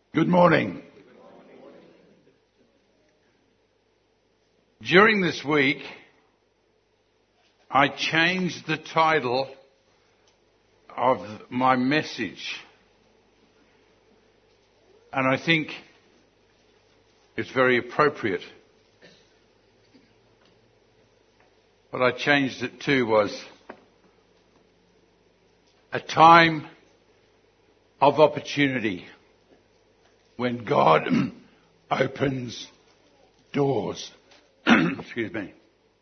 Good morning. During this week, I changed the title of my message. And I think it's very appropriate. What I changed it to was a time of opportunity when God opens doors. Excuse me.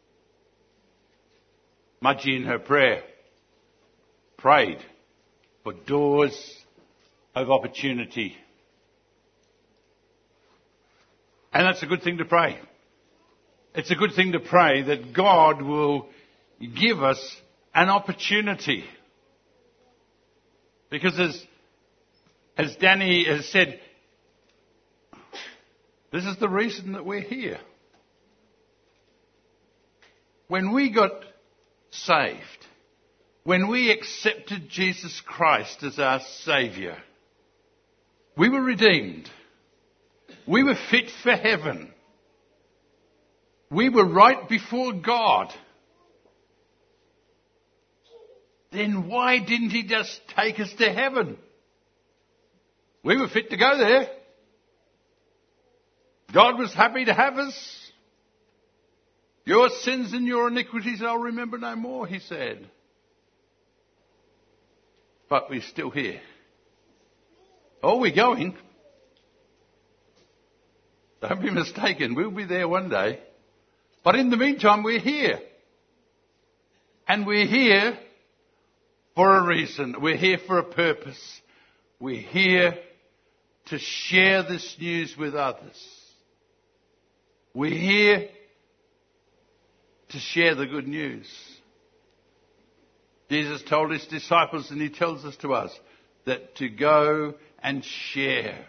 Mudgee in her prayer prayed for doors of opportunity. And that's a good thing to pray. It's a good thing to pray that God will give us an opportunity. Because as Danny has said, this is the reason that we're here. When we got saved, when we accepted Jesus Christ as our Saviour, we were redeemed. We were fit for heaven. We were right before God. Then why didn't He just take us to heaven? We were fit to go there. God was happy to have us. Your sins and your iniquities I'll remember no more, He said. But we're still here. Oh, we're going. Don't be mistaken, we'll be there one day. But in the meantime, we're here. And we're here for a reason. We're here for a purpose. We're here to share this news with others. We're here to share the good news. Jesus told His disciples, and He tells us to us, that to go and share.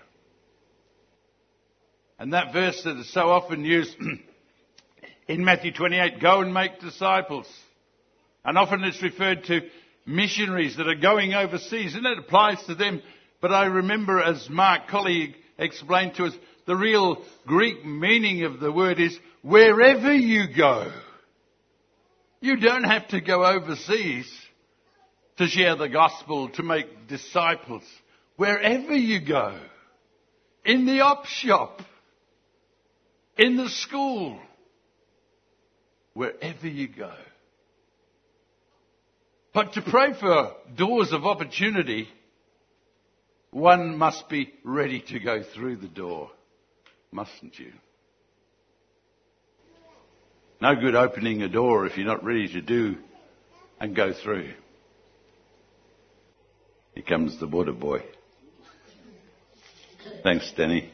And that verse that is so often used in Matthew 28, go and make disciples. And often it's referred to missionaries that are going overseas, and it applies to them. But I remember, as Mark Colley explained to us, the real Greek meaning of the word is wherever you go. You don't have to go overseas to share the gospel, to make disciples. Wherever you go, in the op shop, in the school, wherever you go. But to pray for doors of opportunity, one must be ready to go through the door, mustn't you? No good opening a door if you're not ready to do and go through. Here comes the water boy. Thanks, Danny.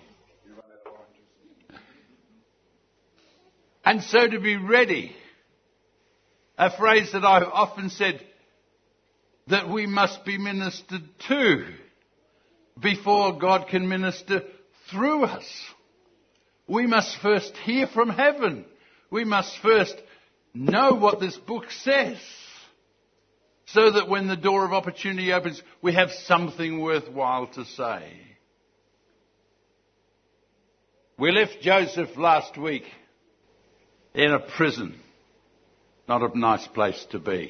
And so to be ready, a phrase that I've often said, that we must be ministered to before God can minister through us. We must first hear from heaven. We must first know what this book says, so that when the door of opportunity opens, we have something worthwhile to say. We left Joseph last week in a prison. Not a nice place to be.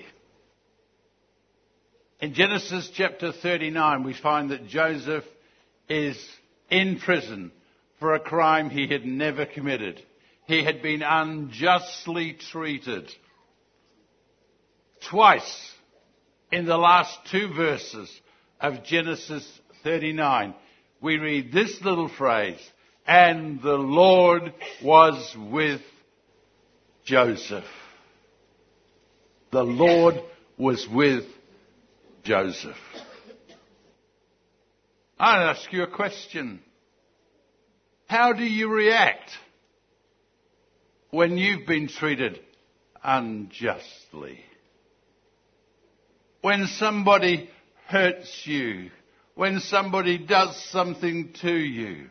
In Genesis chapter 39, we find that Joseph is in prison for a crime he had never committed. He had been unjustly treated. Twice in the last two verses of Genesis 39, we read this little phrase, and the Lord was with Joseph. The Lord was with Joseph. I'll ask you a question. How do you react when you've been treated unjustly? When somebody hurts you, when somebody does something to you.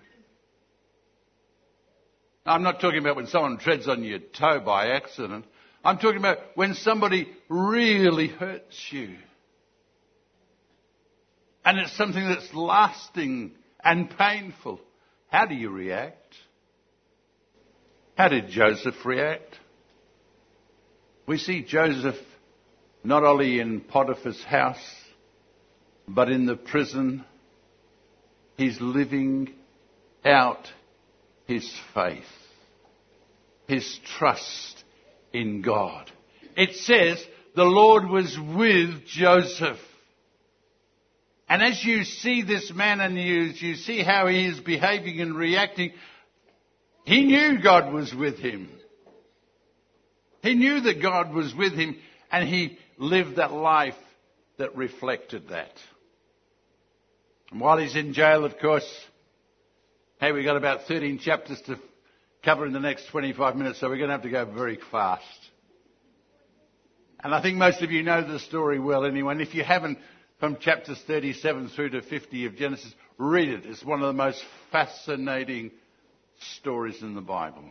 I'm not talking about when someone treads on your toe by accident. I'm talking about when somebody really hurts you. And it's something that's lasting and painful. How do you react? How did Joseph react? We see Joseph not only in Potiphar's house, but in the prison. He's living out his faith, his trust in God. It says the Lord was with Joseph. And as you see this man and you see how he is behaving and reacting, he knew God was with him. He knew that God was with him, and he lived that life that reflected that. And while he's in jail, of course, hey, we've got about 13 chapters to cover in the next 25 minutes, so we're going to have to go very fast. And I think most of you know the story well anyway. And if you haven't, from chapters 37 through to 50 of Genesis, read it. It's one of the most fascinating stories in the Bible.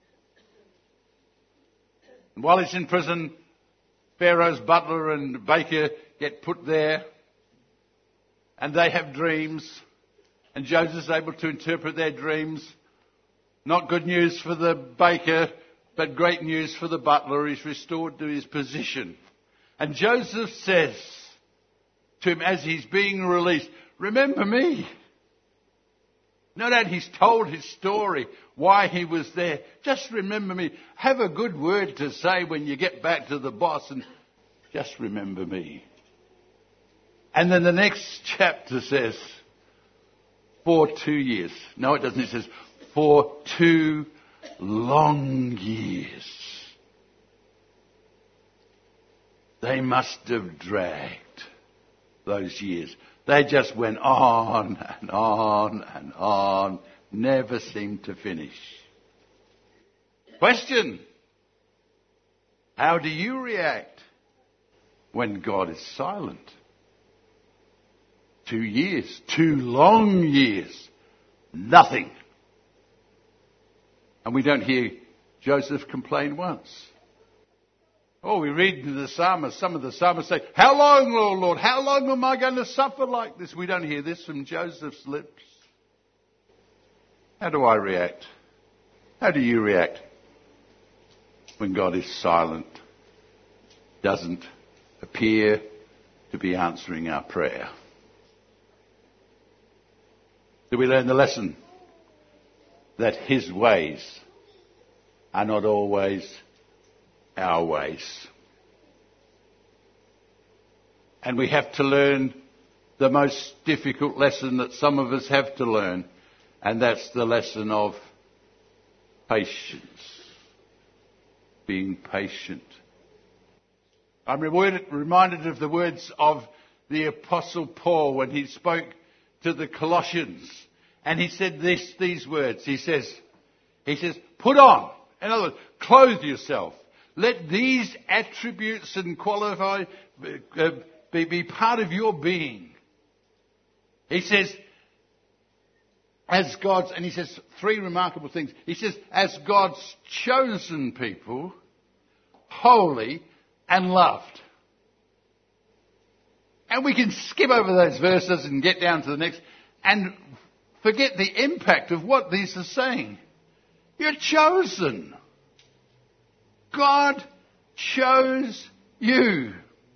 And while he's in prison, Pharaoh's butler and baker get put there, and they have dreams, and Joseph's able to interpret their dreams. Not good news for the baker, but great news for the butler. He's restored to his position. And Joseph says to him as he's being released, remember me. No doubt he's told his story, why he was there. Just remember me. Have a good word to say when you get back to the boss, and just remember me. And then the next chapter says, for 2 years. No, it doesn't. It says, for 2 long years. They must have dragged those years. They just went on and on and on, never seemed to finish. Question: how do you react when God is silent? 2 years, 2 long years, nothing. And we don't hear Joseph complain once. Oh, we read in the psalmists, some of the psalmists say, how long, O Lord, how long am I going to suffer like this? We don't hear this from Joseph's lips. How do I react? How do you react when God is silent, doesn't appear to be answering our prayer? Do we learn the lesson that his ways are not always our ways? And we have to learn the most difficult lesson that some of us have to learn, and that's the lesson of patience. Being patient. I'm reminded of the words of the Apostle Paul when he spoke to the Colossians, and he said these words. He says, put on, in other words, clothe yourself. Let these attributes and qualify be part of your being. He says, as God's, and he says 3 remarkable things. He says, as God's chosen people, holy and loved. And we can skip over those verses and get down to the next and forget the impact of what these are saying. You're chosen. God chose you.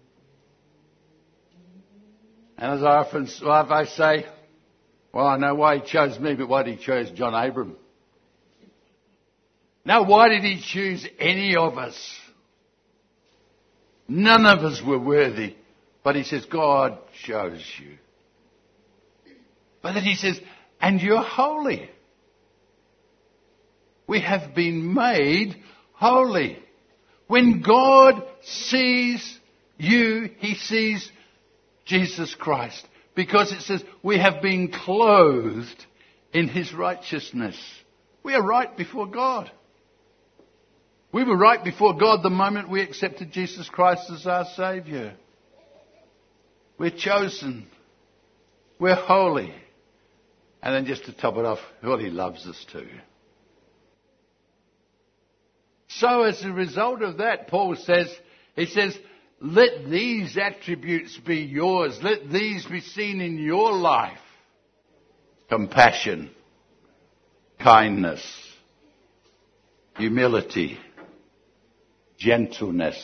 And as I say, well, I know why he chose me, but why did he choose John Abram? Now, why did he choose any of us? None of us were worthy. But he says, God chose you. But then he says, and you're holy. We have been made holy. When God sees you, he sees Jesus Christ. Because it says, we have been clothed in his righteousness. We are right before God. We were right before God the moment we accepted Jesus Christ as our Saviour. We're chosen. We're holy. And then just to top it off, well, he loves us too. So as a result of that, Paul says, he says, let these attributes be yours. Let these be seen in your life. compassion, kindness, humility, gentleness,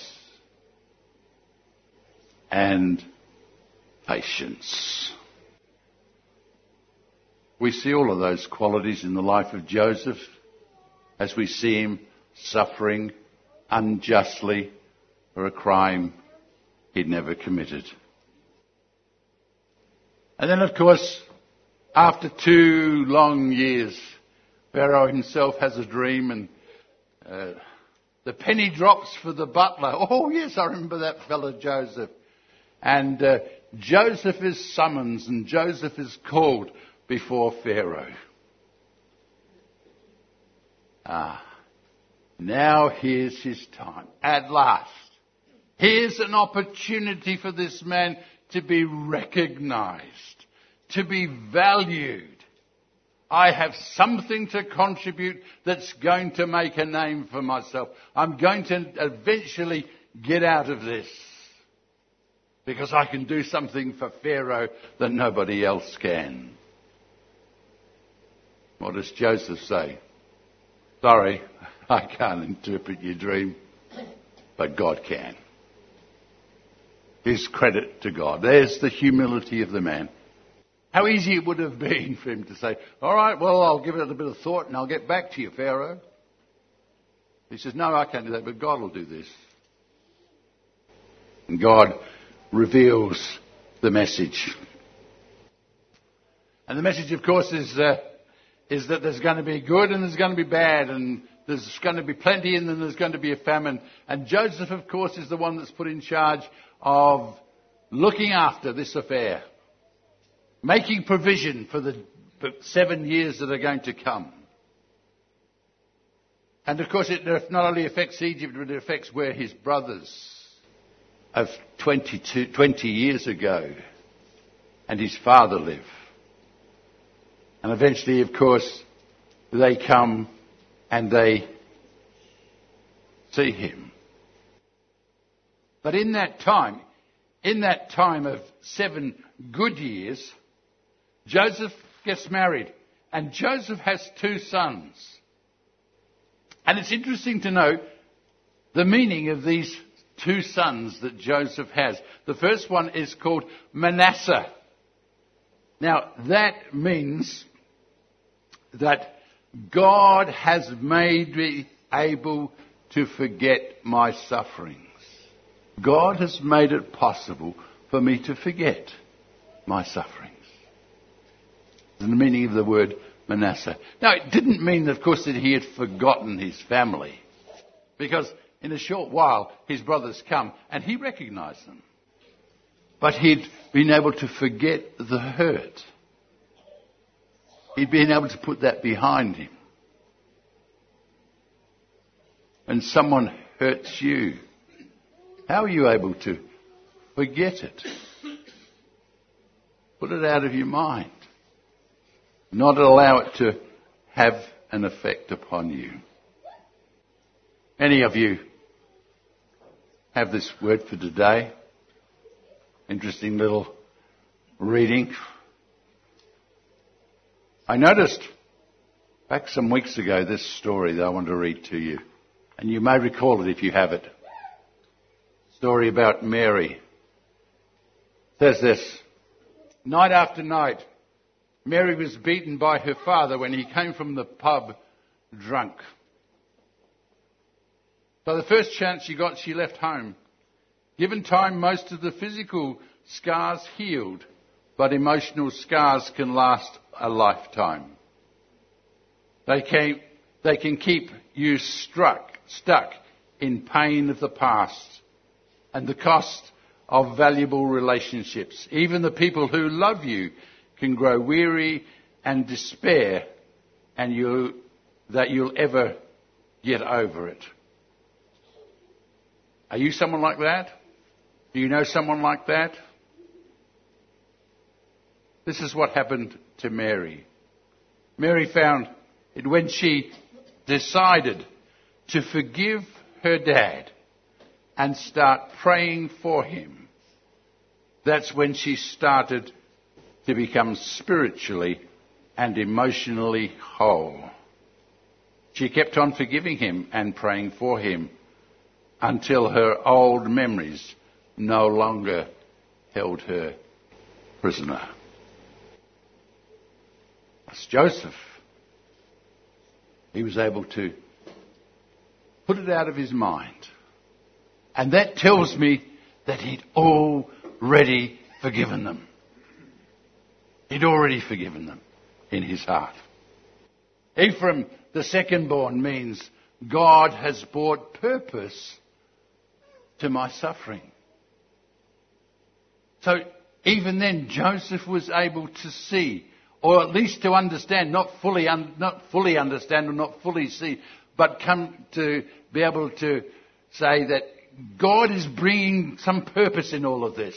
and patience. We see all of those qualities in the life of Joseph as we see him suffering unjustly for a crime he'd never committed. And then, of course, after 2 long years, Pharaoh himself has a dream, and the penny drops for the butler. Oh, yes, I remember that fellow Joseph. And Joseph is summoned, and Joseph is called before Pharaoh. Now here's his time. At last. Here's an opportunity for this man to be recognized, to be valued. I have something to contribute that's going to make a name for myself. I'm going to eventually get out of this because I can do something for Pharaoh that nobody else can. What does Joseph say? Sorry, I can't interpret your dream, but God can. His credit to God. There's the humility of the man. How easy it would have been for him to say, all right, well, I'll give it a bit of thought and I'll get back to you, Pharaoh. He says, no, I can't do that, but God will do this. And God reveals the message. And the message, of course, is that there's going to be good and there's going to be bad, and there's going to be plenty and then there's going to be a famine. And Joseph, of course, is the one that's put in charge of looking after this affair, making provision for the 7 years that are going to come. And of course it not only affects Egypt, but it affects where his brothers of 20 years ago and his father live. And eventually, of course, they come and they see him. But in that time of 7 good years, Joseph gets married, and Joseph has 2 sons. And it's interesting to know the meaning of these 2 sons that Joseph has. The first one is called Manasseh. Now, that means that God has made me able to forget my sufferings. God has made it possible for me to forget my sufferings. The meaning of the word Manasseh. Now, it didn't mean, of course, that he had forgotten his family, because in a short while his brothers come and he recognized them. But he'd been able to forget the hurt. He'd been able to put that behind him. When someone hurts you, how are you able to forget it? Put it out of your mind. Not allow it to have an effect upon you. Any of you have this word for today? Interesting little reading. I noticed back some weeks ago this story that I want to read to you. And you may recall it if you have it. Story about Mary. It says this. Night after night, Mary was beaten by her father when he came from the pub drunk. So the first chance she got, she left home. Given time, most of the physical scars healed, but emotional scars can last a lifetime. They can keep you stuck in pain of the past and the cost of valuable relationships. Even the people who love you can grow weary and despair, and that you'll ever get over it. Are you someone like that? Do you know someone like that? This is what happened to Mary. Mary found it when she decided to forgive her dad and start praying for him. That's when she started to become spiritually and emotionally whole. She kept on forgiving him and praying for him until her old memories no longer held her prisoner. As Joseph, he was able to put it out of his mind. And that tells me that he'd already forgiven them. He'd already forgiven them in his heart. Ephraim, the second-born, means God has brought purpose to my suffering. So even then, Joseph was able to see, or at least to understand, not fully understand or not fully see, but come to be able to say that God is bringing some purpose in all of this.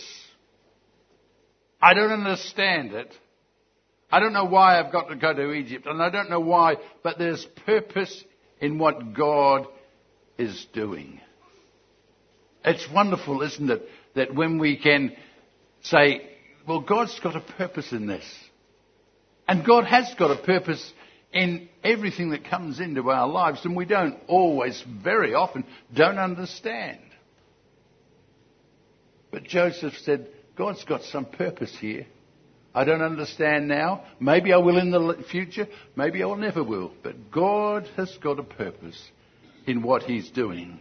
I don't understand it. I don't know why I've got to go to Egypt, and I don't know why, but there's purpose in what God is doing. It's wonderful, isn't it, that when we can say, well, God's got a purpose in this. And God has got a purpose in everything that comes into our lives, and we don't always, very often, don't understand. But Joseph said, God's got some purpose here. I don't understand now. Maybe I will in the future. Maybe I never will. But God has got a purpose in what he's doing.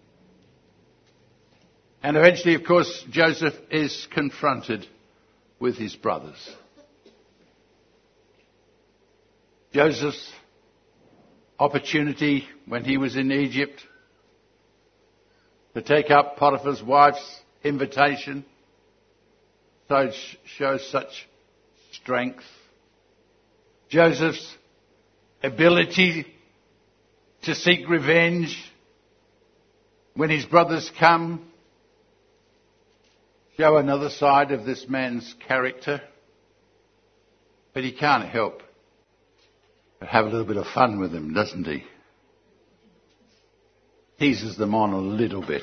And eventually, of course, Joseph is confronted with his brothers. Joseph's opportunity when he was in Egypt to take up Potiphar's wife's invitation shows such strength. Joseph's ability to seek revenge when his brothers come show another side of this man's character. But he can't help but have a little bit of fun with them, doesn't he? Teases them on a little bit.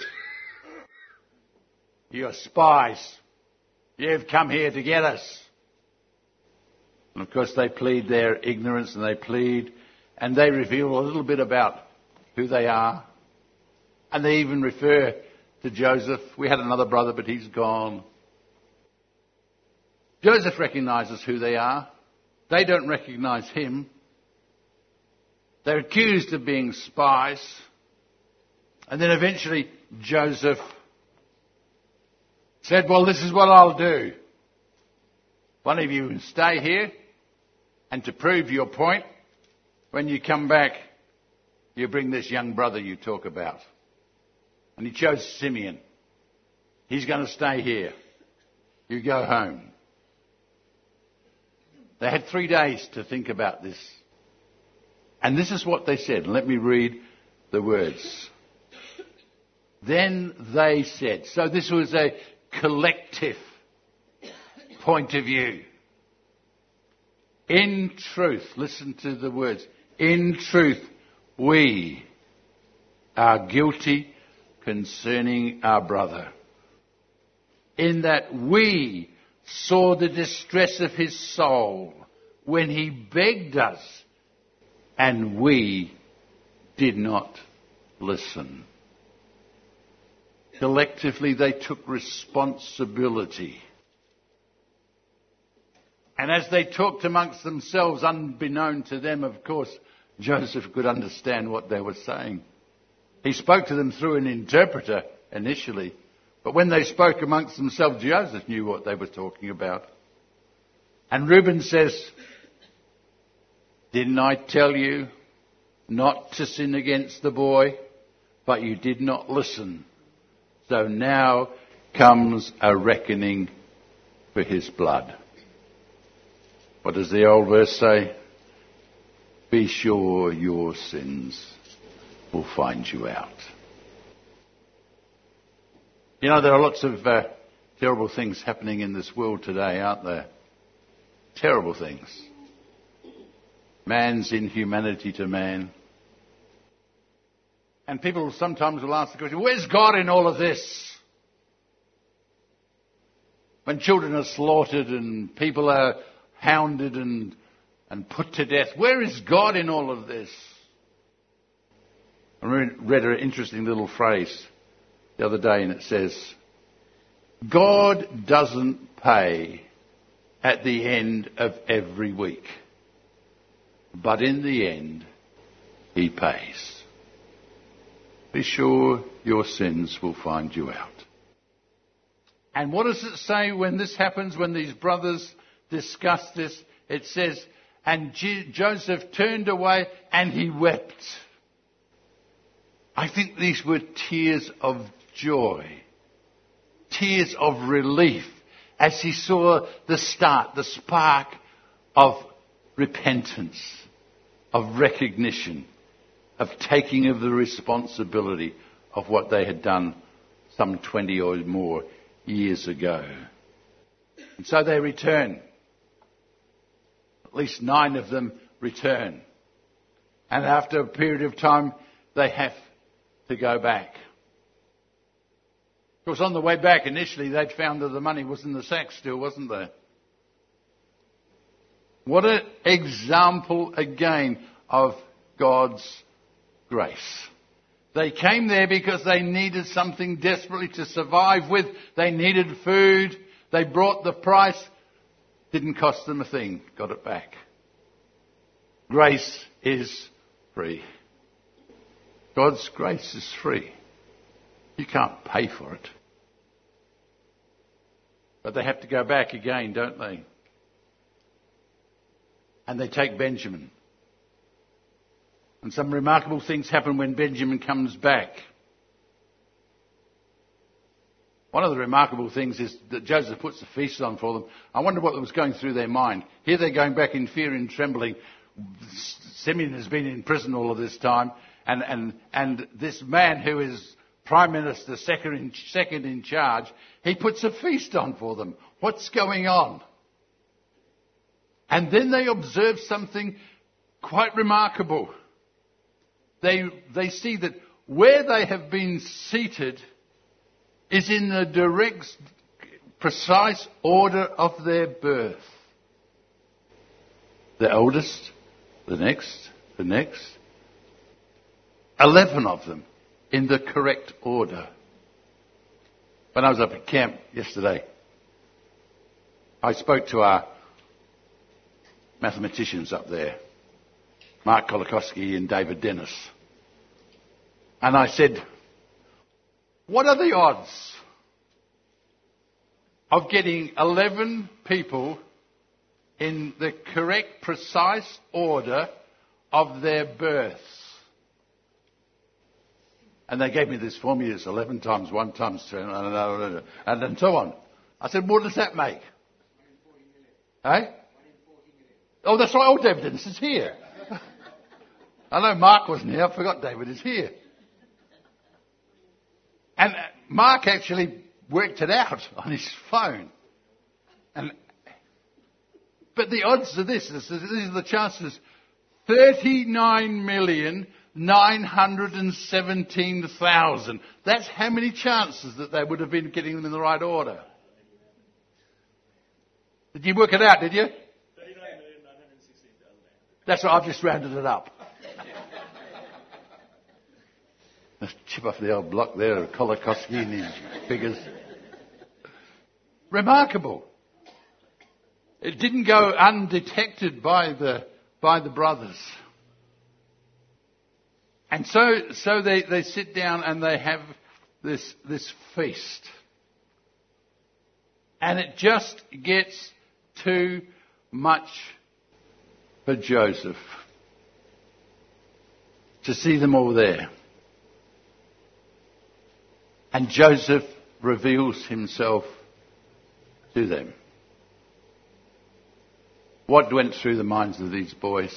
You're spies. You've come here to get us. And of course they plead their ignorance, and they reveal a little bit about who they are. And they even refer to Joseph. We had another brother, but he's gone. Joseph recognises who they are. They don't recognise him. They're accused of being spies. And then eventually Joseph said, well, this is what I'll do. One of you stay here, and to prove your point, when you come back, you bring this young brother you talk about. And he chose Simeon. He's going to stay here. You go home. They had 3 days to think about this. And this is what they said. Let me read the words. Then they said. So this was a collective point of view. In truth, listen to the words. In truth, we are guilty concerning our brother, in that we saw the distress of his soul when he begged us, and we did not listen. Collectively, they took responsibility. And as they talked amongst themselves, unbeknown to them, of course, Joseph could understand what they were saying. He spoke to them through an interpreter initially, but when they spoke amongst themselves, Joseph knew what they were talking about. And Reuben says, didn't I tell you not to sin against the boy? But you did not listen. So now comes a reckoning for his blood. What does the old verse say? Be sure your sins will find you out. You know, there are lots of terrible things happening in this world today, aren't there? Terrible things. Man's inhumanity to man. And people sometimes will ask the question, where's God in all of this? When children are slaughtered and people are hounded and and put to death. Where is God in all of this? I read an interesting little phrase the other day, and it says, God doesn't pay at the end of every week, but in the end, he pays. Be sure your sins will find you out. And what does it say when this happens, when these brothers discuss this? It says, and Joseph turned away and he wept. I think these were tears of joy, tears of relief, as he saw the start, the spark of repentance, of recognition, of taking of the responsibility of what they had done some 20 or more years ago. And so they return. At least 9 of them return. And after a period of time, they have to go back. Of course, on the way back, initially, they'd found that the money was in the sack still, wasn't there? What an example, again, of God's grace. They came there because they needed something desperately to survive with. They needed food. They brought the price. Didn't cost them a thing. Got it back. Grace is free. God's grace is free. You can't pay for it. But they have to go back again, don't they? And they take Benjamin. And some remarkable things happen when Benjamin comes back. One of the remarkable things is that Joseph puts a feast on for them. I wonder what was going through their mind. Here they're going back in fear and trembling. Simeon has been in prison all of this time. And this man who is Prime Minister, second in charge, he puts a feast on for them. What's going on? And then they observe something quite remarkable. They see that where they have been seated is in the direct, precise order of their birth. The eldest, the next. 11 of them in the correct order. When I was up at camp yesterday, I spoke to our mathematicians up there, Mark Kolakowski and David Dennis. And I said, what are the odds of getting 11 people in the correct, precise order of their births? And they gave me this formula, it's 11 times 1 times 2, and then so on. I said, what does that make? Eh? Oh, that's right. Oh, David Dennis is here. I know Mark wasn't here. I forgot David is here. And Mark actually worked it out on his phone. But the odds of these are the chances. 39,917,000. That's how many chances that they would have been getting them in the right order. Did you work it out, did you? 39,916,000. That's right, I've just rounded it up. Let's chip off the old block there of Kolakowski and his figures. Remarkable. It didn't go undetected by the brothers. And so they sit down and they have this feast. And it just gets too much for Joseph to see them all there. And Joseph reveals himself to them. What went through the minds of these boys?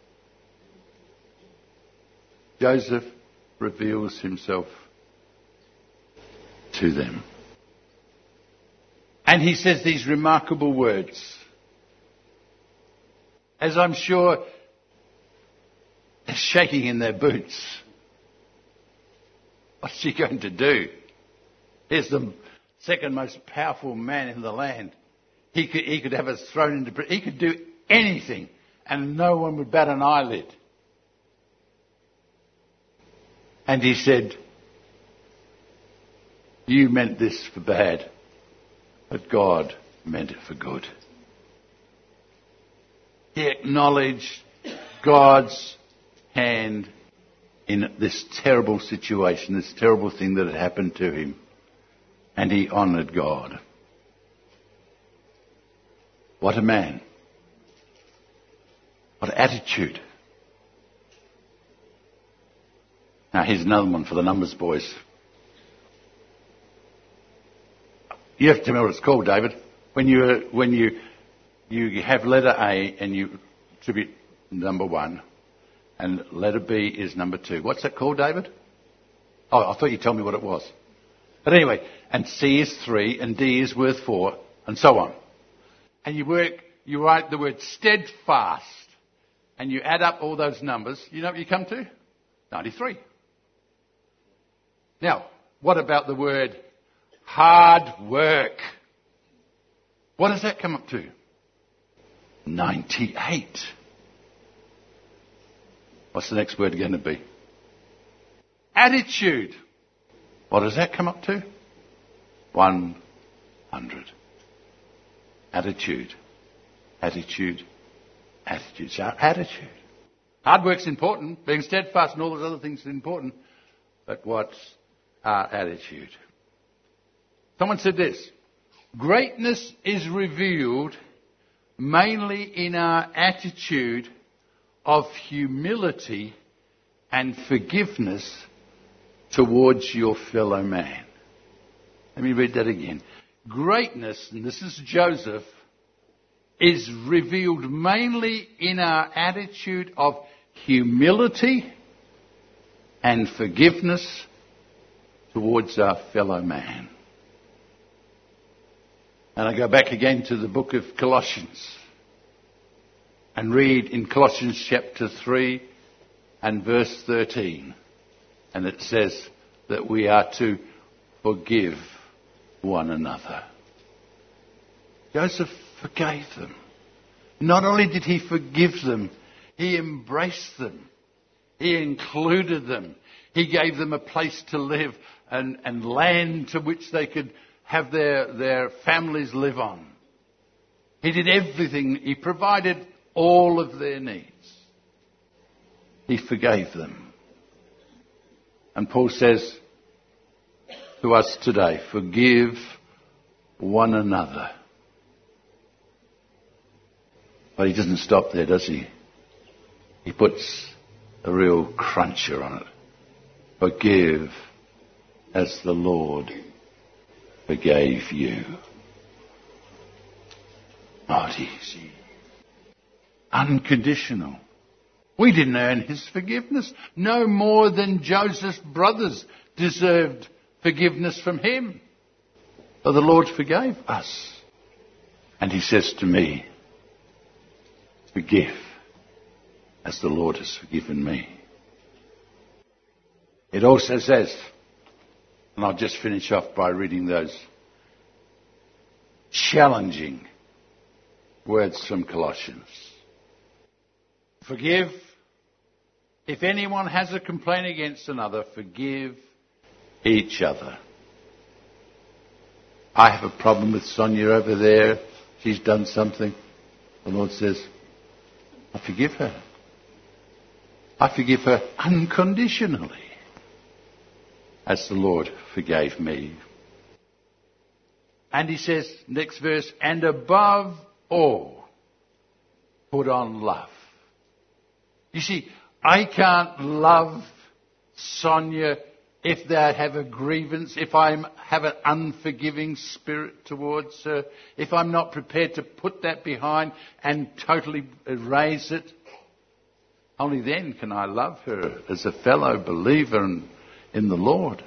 Joseph reveals himself to them. And he says these remarkable words. As I'm sure they're shaking in their boots. What's he going to do? He's the second most powerful man in the land. He could have us thrown into prison. He could do anything. and no one would bat an eyelid. And he said, you meant this for bad, but God meant it for good. He acknowledged God's hand in this terrible situation, this terrible thing that had happened to him. And he honoured God. What a man. What an attitude. Now here's another one for the numbers boys. You have to tell me what it's called, David. When you have letter A and you attribute number 1, and letter B is number 2. What's that called, David? Oh, I thought you'd tell me what it was. But anyway, and C is 3, and D is worth 4, and so on. And you write the word steadfast, and you add up all those numbers. You know what you come to? 93. Now, what about the word hard work? What does that come up to? 98. What's the next word going to be? Attitude. What does that come up to? 100. Attitude. Attitude. Attitude. So attitude. Hard work's important. Being steadfast and all those other things are important. But what's our attitude? Someone said this. Greatness is revealed mainly in our attitude of humility and forgiveness towards your fellow man. Let me read that again. Greatness, and this is Joseph, is revealed mainly in our attitude of humility and forgiveness towards our fellow man. And I go back again to the book of Colossians and read in Colossians chapter 3 and verse 13. And it says that we are to forgive one another. Joseph forgave them. Not only did he forgive them, he embraced them. He included them. He gave them a place to live and land to which they could have their families live on. He did everything. He provided all of their needs. He forgave them. And Paul says to us today, forgive one another. But he doesn't stop there, does he? He puts a real cruncher on it. Forgive as the Lord forgave you. Not easy. Unconditional. We didn't earn his forgiveness. No more than Joseph's brothers deserved forgiveness from him. But the Lord forgave us. And he says to me, forgive as the Lord has forgiven me. It also says, and I'll just finish off by reading those challenging words from Colossians. Forgive. If anyone has a complaint against another, forgive each other. I have a problem with Sonia over there. She's done something. The Lord says, I forgive her. I forgive her unconditionally, as the Lord forgave me. And he says, next verse, and above all, put on love. You see, I can't love Sonia if they have a grievance, if I have an unforgiving spirit towards her, if I'm not prepared to put that behind and totally erase it. Only then can I love her as a fellow believer in the Lord.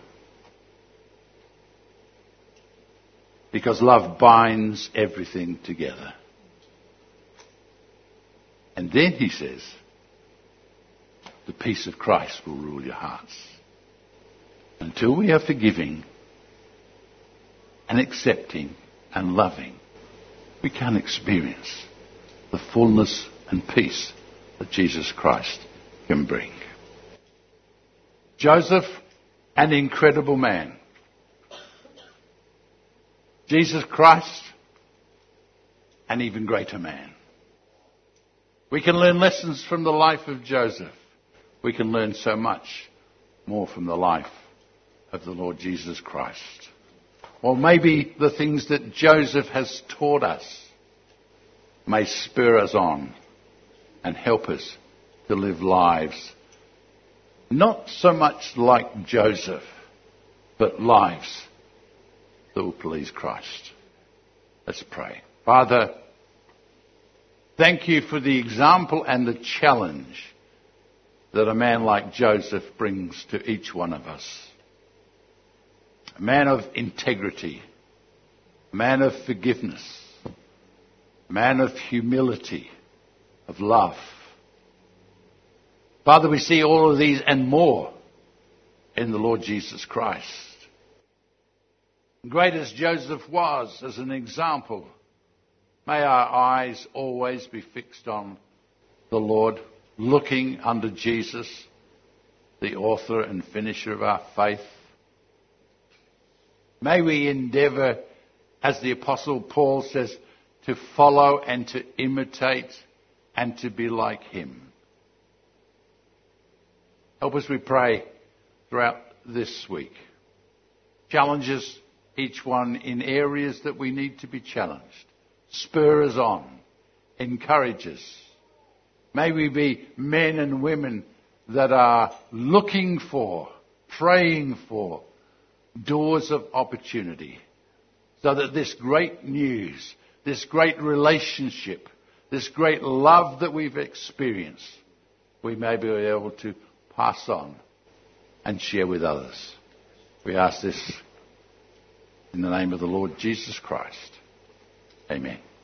Because love binds everything together. And then he says, the peace of Christ will rule your hearts. Until we are forgiving and accepting and loving, we can't experience the fullness and peace that Jesus Christ can bring. Joseph, an incredible man. Jesus Christ, an even greater man. We can learn lessons from the life of Joseph. We can learn so much more from the life of the Lord Jesus Christ. Or maybe the things that Joseph has taught us may spur us on and help us to live lives not so much like Joseph, but lives that will please Christ. Let's pray. Father, thank you for the example and the challenge that a man like Joseph brings to each one of us. A man of integrity, a man of forgiveness, a man of humility, of love. Father, we see all of these and more in the Lord Jesus Christ. Great as Joseph was as an example, may our eyes always be fixed on the Lord, looking unto Jesus, the author and finisher of our faith. May we endeavour, as the Apostle Paul says, to follow and to imitate and to be like him. Help us, we pray, throughout this week. Challenge us, each one, in areas that we need to be challenged. Spur us on. Encourage us. May we be men and women that are looking for, praying for doors of opportunity, so that this great news, this great relationship, this great love that we've experienced, we may be able to pass on and share with others. We ask this in the name of the Lord Jesus Christ. Amen.